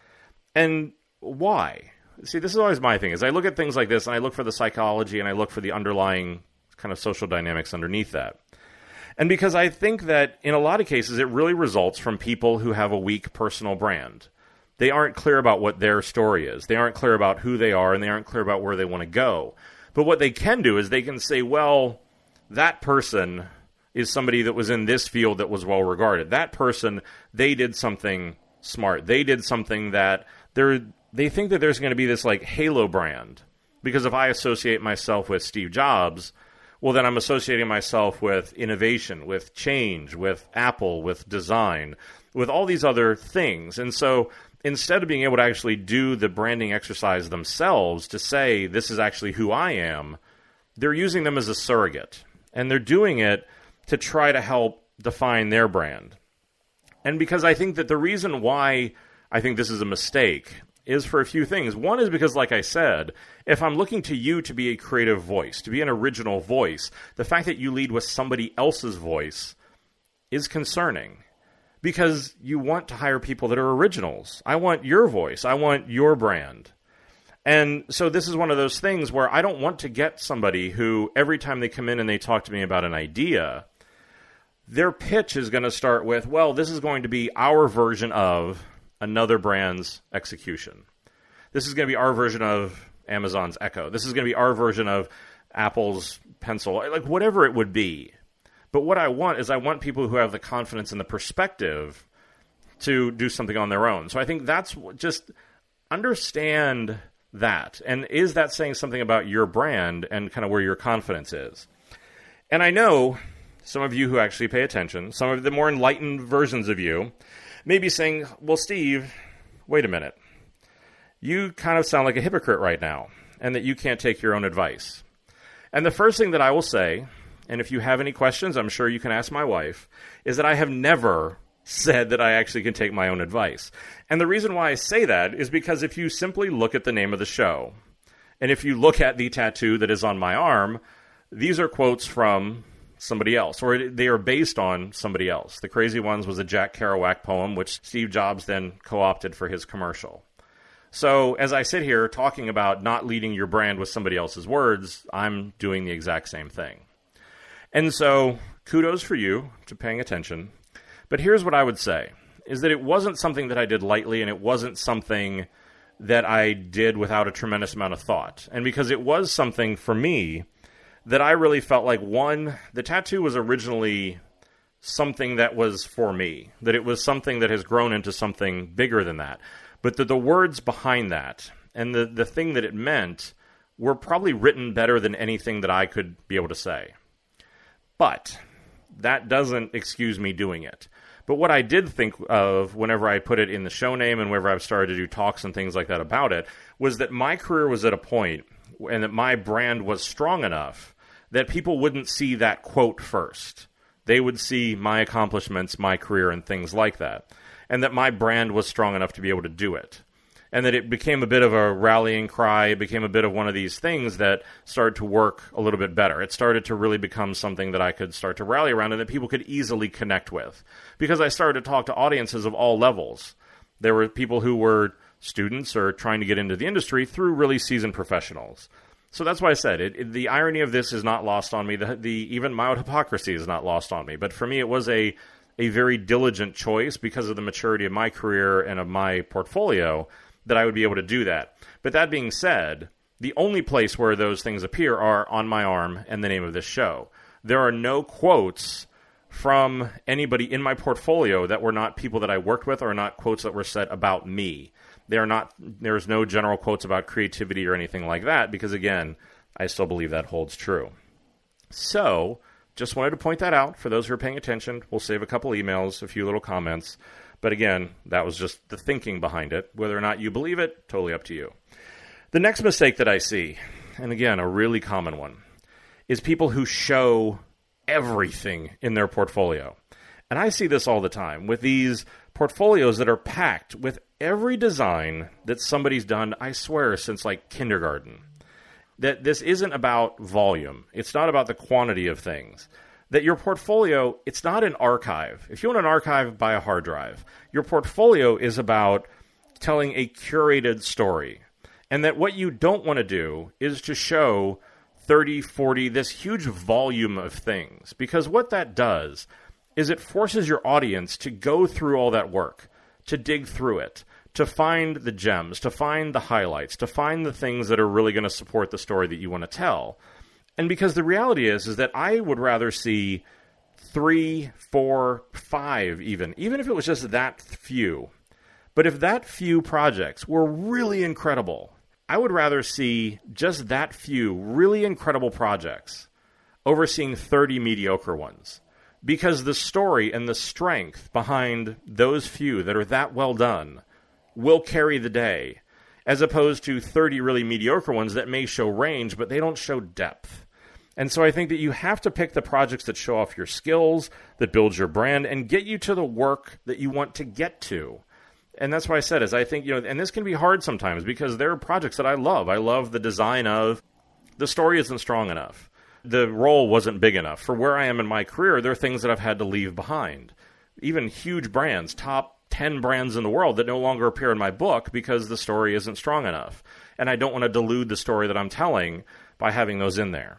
And why? See, this is always my thing, is I look at things like this and I look for the psychology and I look for the underlying kind of social dynamics underneath that. And because I think that in a lot of cases, it really results from people who have a weak personal brand. They aren't clear about what their story is. They aren't clear about who they are, and they aren't clear about where they want to go. But what they can do is they can say, well, that person is somebody that was in this field that was well regarded. That person, they did something smart. They did something that they're, they think that there's going to be this like halo brand. Because if I associate myself with Steve Jobs, well, then I'm associating myself with innovation, with change, with Apple, with design, with all these other things. And so instead of being able to actually do the branding exercise themselves to say, this is actually who I am, they're using them as a surrogate. And they're doing it to try to help define their brand. And because I think that the reason why I think this is a mistake is for a few things. One is because, like I said, if I'm looking to you to be a creative voice, to be an original voice, the fact that you lead with somebody else's voice is concerning. Because you want to hire people that are originals. I want your voice. I want your brand. And so this is one of those things where I don't want to get somebody who, every time they come in and they talk to me about an idea, their pitch is going to start with, well, this is going to be our version of another brand's execution. This is going to be our version of Amazon's Echo. This is going to be our version of Apple's Pencil, like whatever it would be. But what I want is I want people who have the confidence and the perspective to do something on their own. So I think that's just understand that. And is that saying something about your brand and kind of where your confidence is? And I know some of you who actually pay attention, some of the more enlightened versions of you, may be saying, well, Steve, wait a minute. You kind of sound like a hypocrite right now, and that you can't take your own advice. And the first thing that I will say, and if you have any questions, I'm sure you can ask my wife, is that I have never said that I actually can take my own advice. And the reason why I say that is because if you simply look at the name of the show, and if you look at the tattoo that is on my arm, these are quotes from somebody else, or they are based on somebody else. The Crazy Ones was a Jack Kerouac poem, which Steve Jobs then co-opted for his commercial. So as I sit here talking about not leading your brand with somebody else's words, I'm doing the exact same thing. And so kudos for you to paying attention. But here's what I would say, is that it wasn't something that I did lightly, and it wasn't something that I did without a tremendous amount of thought. And because it was something for me that I really felt like, one, the tattoo was originally something that was for me, that it was something that has grown into something bigger than that. But the, the words behind that and the, the thing that it meant were probably written better than anything that I could be able to say. But that doesn't excuse me doing it. But what I did think of whenever I put it in the show name and whenever I've started to do talks and things like that about it, was that my career was at a point and that my brand was strong enough that people wouldn't see that quote first. They would see my accomplishments, my career, and things like that. And that my brand was strong enough to be able to do it. And that it became a bit of a rallying cry. It became a bit of one of these things that started to work a little bit better. It started to really become something that I could start to rally around and that people could easily connect with. Because I started to talk to audiences of all levels. There were people who were students or trying to get into the industry through really seasoned professionals. So that's why I said it, it, the irony of this is not lost on me. The, the even mild hypocrisy is not lost on me. But for me, it was a a very diligent choice because of the maturity of my career and of my portfolio that I would be able to do that. But that being said, the only place where those things appear are on my arm and the name of this show. There are no quotes from anybody in my portfolio that were not people that I worked with or not quotes that were said about me. They are not, there's no general quotes about creativity or anything like that, because again, I still believe that holds true. So, just wanted to point that out for those who are paying attention. We'll save a couple emails, a few little comments. But again, that was just the thinking behind it. Whether or not you believe it, totally up to you. The next mistake that I see, and again, a really common one, is people who show everything in their portfolio. And I see this all the time with these portfolios that are packed with every design that somebody's done, I swear, since like kindergarten. That this isn't about volume. It's not about the quantity of things. That your portfolio, it's not an archive. If you want an archive, buy a hard drive. Your portfolio is about telling a curated story. And that what you don't want to do is to show thirty, forty, this huge volume of things. Because what that does is it forces your audience to go through all that work, to dig through it, to find the gems, to find the highlights, to find the things that are really going to support the story that you want to tell. And because the reality is, is that I would rather see three, four, five even, even if it was just that few. But if that few projects were really incredible, I would rather see just that few really incredible projects over seeing thirty mediocre ones. Because the story and the strength behind those few that are that well done will carry the day, as opposed to thirty really mediocre ones that may show range, but they don't show depth. And so I think that you have to pick the projects that show off your skills, that build your brand, and get you to the work that you want to get to. And that's why I said is I think, you know, and this can be hard sometimes because there are projects that I love. I love the design of the story isn't strong enough. The role wasn't big enough. For where I am in my career, there are things that I've had to leave behind. Even huge brands, top ten brands in the world that no longer appear in my book because the story isn't strong enough. And I don't want to dilute the story that I'm telling by having those in there.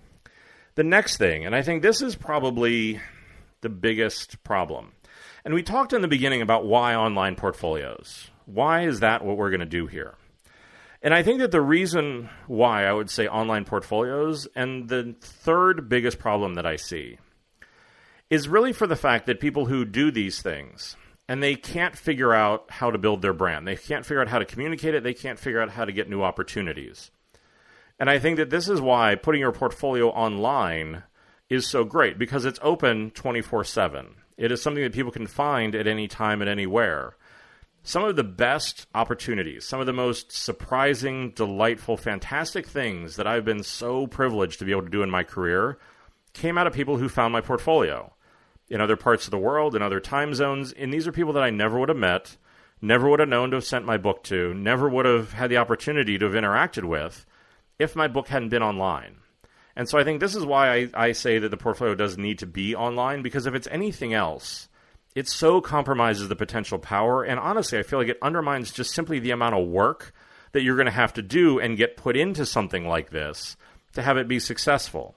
The next thing, and I think this is probably the biggest problem. And we talked in the beginning about why online portfolios. Why is that what we're going to do here? And I think that the reason why I would say online portfolios, and the third biggest problem that I see, is really for the fact that people who do these things, and they can't figure out how to build their brand. They can't figure out how to communicate it. They can't figure out how to get new opportunities. And I think that this is why putting your portfolio online is so great, because it's open twenty-four seven. It is something that people can find at any time and anywhere. Some of the best opportunities, some of the most surprising, delightful, fantastic things that I've been so privileged to be able to do in my career came out of people who found my portfolio in other parts of the world, in other time zones. And these are people that I never would have met, never would have known to have sent my book to, never would have had the opportunity to have interacted with if my book hadn't been online. And so I think this is why I, I say that the portfolio does need to be online, because if it's anything else, it so compromises the potential power. And honestly, I feel like it undermines just simply the amount of work that you're going to have to do and get put into something like this to have it be successful.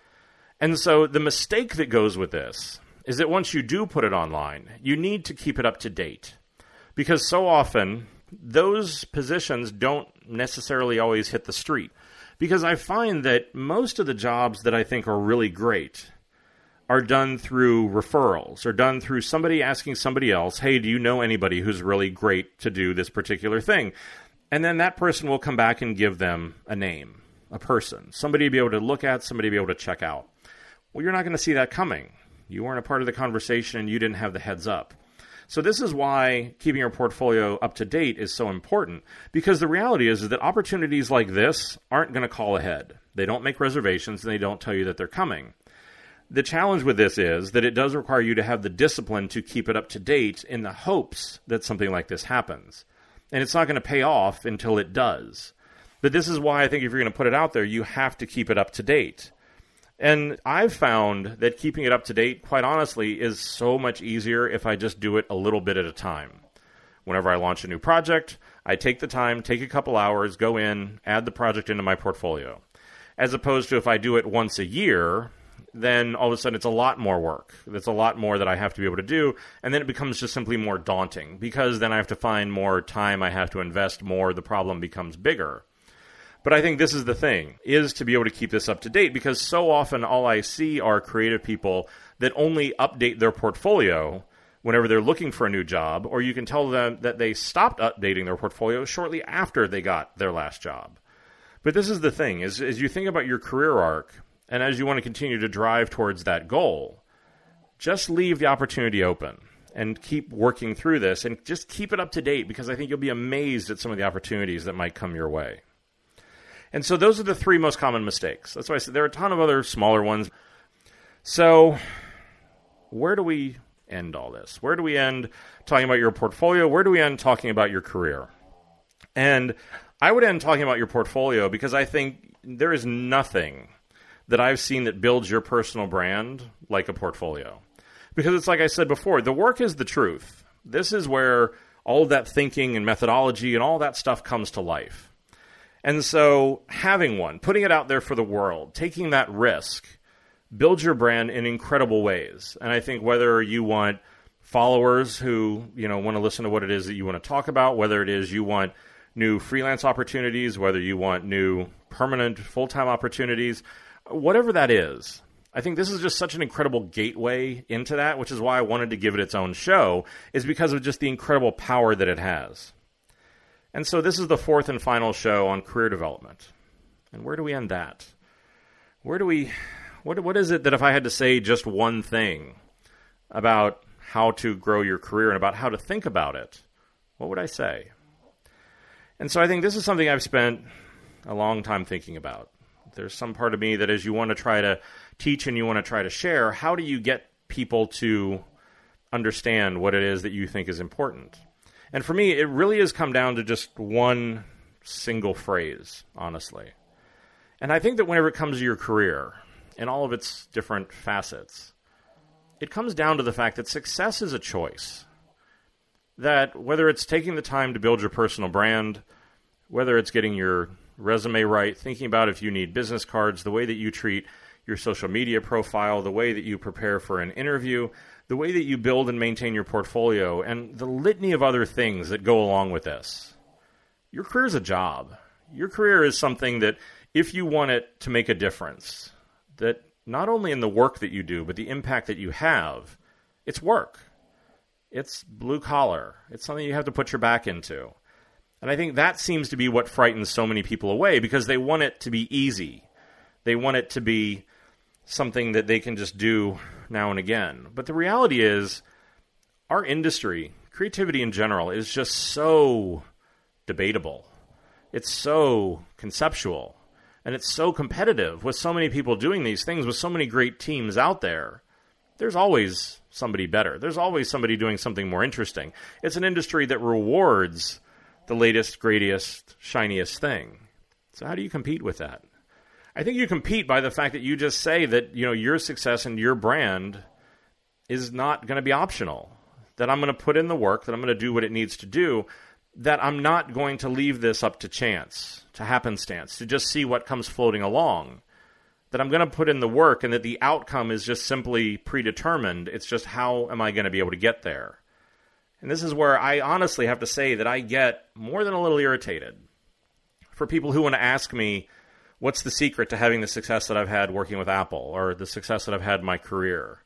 And so the mistake that goes with this is that once you do put it online, you need to keep it up to date. Because so often, those positions don't necessarily always hit the street. Because I find that most of the jobs that I think are really great are done through referrals, or done through somebody asking somebody else, hey, do you know anybody who's really great to do this particular thing? And then that person will come back and give them a name, a person, somebody to be able to look at, somebody to be able to check out. Well, you're not going to see that coming. You weren't a part of the conversation and you didn't have the heads up. So this is why keeping your portfolio up to date is so important, because the reality is, is that opportunities like this aren't going to call ahead. They don't make reservations and they don't tell you that they're coming. The challenge with this is that it does require you to have the discipline to keep it up to date in the hopes that something like this happens. And it's not going to pay off until it does. But this is why I think if you're going to put it out there, you have to keep it up to date. And I've found that keeping it up to date, quite honestly, is so much easier if I just do it a little bit at a time. Whenever I launch a new project, I take the time, take a couple hours, go in, add the project into my portfolio. As opposed to if I do it once a year, then all of a sudden it's a lot more work. It's a lot more that I have to be able to do, and then it becomes just simply more daunting, because then I have to find more time, I have to invest more, the problem becomes bigger. But I think this is the thing, is to be able to keep this up to date, because so often all I see are creative people that only update their portfolio whenever they're looking for a new job, or you can tell them that they stopped updating their portfolio shortly after they got their last job. But this is the thing, is as you think about your career arc, and as you want to continue to drive towards that goal, just leave the opportunity open and keep working through this and just keep it up to date, because I think you'll be amazed at some of the opportunities that might come your way. And so those are the three most common mistakes. That's why I said there are a ton of other smaller ones. So where do we end all this? Where do we end talking about your portfolio? Where do we end talking about your career? And I would end talking about your portfolio because I think there is nothing that I've seen that builds your personal brand like a portfolio. Because it's like I said before, the work is the truth. This is where all of that thinking and methodology and all that stuff comes to life. And so having one, putting it out there for the world, taking that risk, builds your brand in incredible ways. And I think whether you want followers who, you know, want to listen to what it is that you want to talk about, whether it is you want new freelance opportunities, whether you want new permanent full-time opportunities, whatever that is, I think this is just such an incredible gateway into that, which is why I wanted to give it its own show, is because of just the incredible power that it has. And so this is the fourth and final show on career development. And where do we end that? Where do we, what, what is it that if I had to say just one thing about how to grow your career and about how to think about it, what would I say? And so I think this is something I've spent a long time thinking about. There's some part of me that as you want to try to teach and you want to try to share, how do you get people to understand what it is that you think is important? And for me, it really has come down to just one single phrase, honestly. And I think that whenever it comes to your career and all of its different facets, it comes down to the fact that success is a choice. That whether it's taking the time to build your personal brand, whether it's getting your resume right, thinking about if you need business cards, the way that you treat your social media profile, the way that you prepare for an interview, the way that you build and maintain your portfolio, and the litany of other things that go along with this. Your career is a job. Your career is something that if you want it to make a difference, that not only in the work that you do, but the impact that you have, it's work. It's blue collar. It's something you have to put your back into. And I think that seems to be what frightens so many people away, because they want it to be easy. They want it to be something that they can just do now and again. But the reality is, our industry, creativity in general, is just so debatable. It's so conceptual. And it's so competitive with so many people doing these things, with so many great teams out there. There's always somebody better. There's always somebody doing something more interesting. It's an industry that rewards the latest, greatest, shiniest thing. So how do you compete with that? I think you compete by the fact that you just say that, you know, your success and your brand is not going to be optional. That I'm going to put in the work, that I'm going to do what it needs to do, that I'm not going to leave this up to chance, to happenstance, to just see what comes floating along. That I'm going to put in the work and that the outcome is just simply predetermined. It's just how am I going to be able to get there? And this is where I honestly have to say that I get more than a little irritated for people who want to ask me, what's the secret to having the success that I've had working with Apple, or the success that I've had in my career?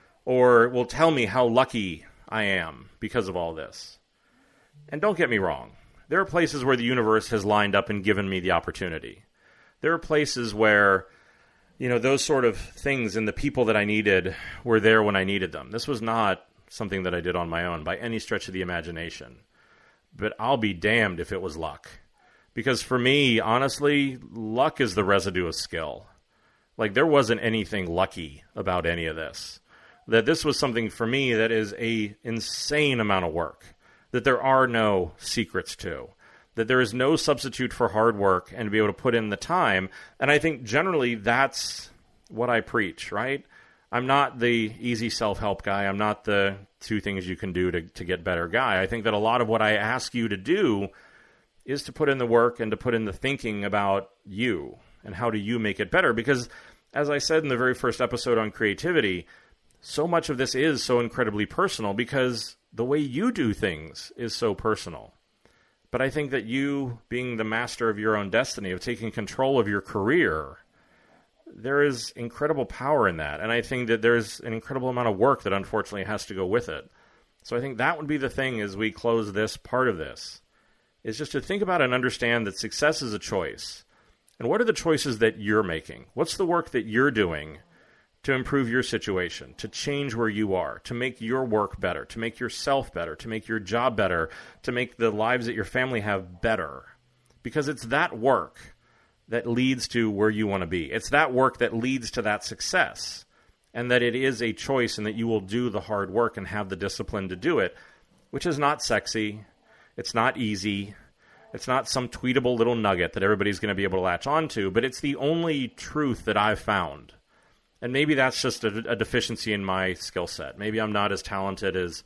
Or will tell me how lucky I am because of all this. And don't get me wrong. There are places where the universe has lined up and given me the opportunity. There are places where, you know, those sort of things and the people that I needed were there when I needed them. This was not something that I did on my own by any stretch of the imagination. But I'll be damned if it was luck. Because for me, honestly, luck is the residue of skill. Like, there wasn't anything lucky about any of this. That this was something for me that is a insane amount of work. That there are no secrets to. That there is no substitute for hard work and to be able to put in the time. And I think generally that's what I preach, right? I'm not the easy self-help guy. I'm not the two things you can do to, to get better guy. I think that a lot of what I ask you to do is to put in the work and to put in the thinking about you and how do you make it better. Because as I said in the very first episode on creativity, so much of this is so incredibly personal because the way you do things is so personal. But I think that you, being the master of your own destiny, of taking control of your career, there is incredible power in that. And I think that there's an incredible amount of work that unfortunately has to go with it. So I think that would be the thing as we close this part of this, is just to think about and understand that success is a choice. And what are the choices that you're making? What's the work that you're doing to improve your situation, to change where you are, to make your work better, to make yourself better, to make your job better, to make the lives that your family have better? Because it's that work that leads to where you want to be. It's that work that leads to that success, and that it is a choice and that you will do the hard work and have the discipline to do it, which is not sexy. It's not easy. It's not some tweetable little nugget that everybody's going to be able to latch onto, but it's the only truth that I've found. And maybe that's just a, a deficiency in my skill set. Maybe I'm not as talented as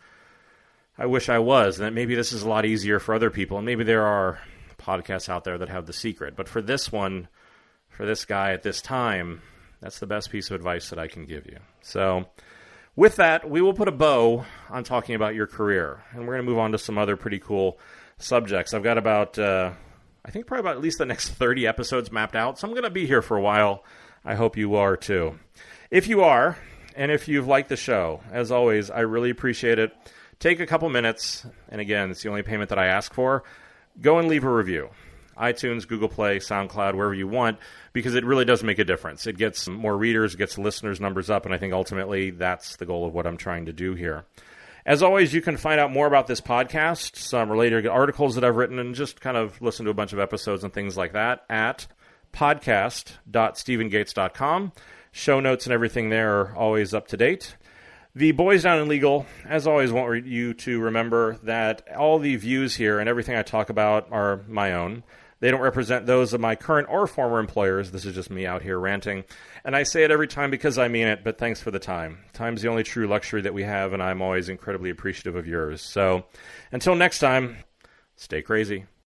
I wish I was, and that maybe this is a lot easier for other people, and maybe there are podcasts out there that have the secret. But for this one, for this guy at this time, that's the best piece of advice that I can give you. So with that, we will put a bow on talking about your career, and we're going to move on to some other pretty cool subjects. I've got about, uh, I think probably about at least the next thirty episodes mapped out, so I'm going to be here for a while. I hope you are too. If you are, and if you've liked the show, as always, I really appreciate it. Take a couple minutes, and again, it's the only payment that I ask for. Go and leave a review. iTunes, Google Play, SoundCloud, wherever you want, because it really does make a difference. It gets more readers, it gets listeners' numbers up, and I think ultimately that's the goal of what I'm trying to do here. As always, you can find out more about this podcast, some related articles that I've written, and just kind of listen to a bunch of episodes and things like that at podcast dot stephen gates dot com. Show notes and everything there are always up to date. The boys down in legal, as always, want you to remember that all the views here and everything I talk about are my own. They don't represent those of my current or former employers. This is just me out here ranting. And I say it every time because I mean it, but thanks for the time. Time's the only true luxury that we have, and I'm always incredibly appreciative of yours. So until next time, stay crazy.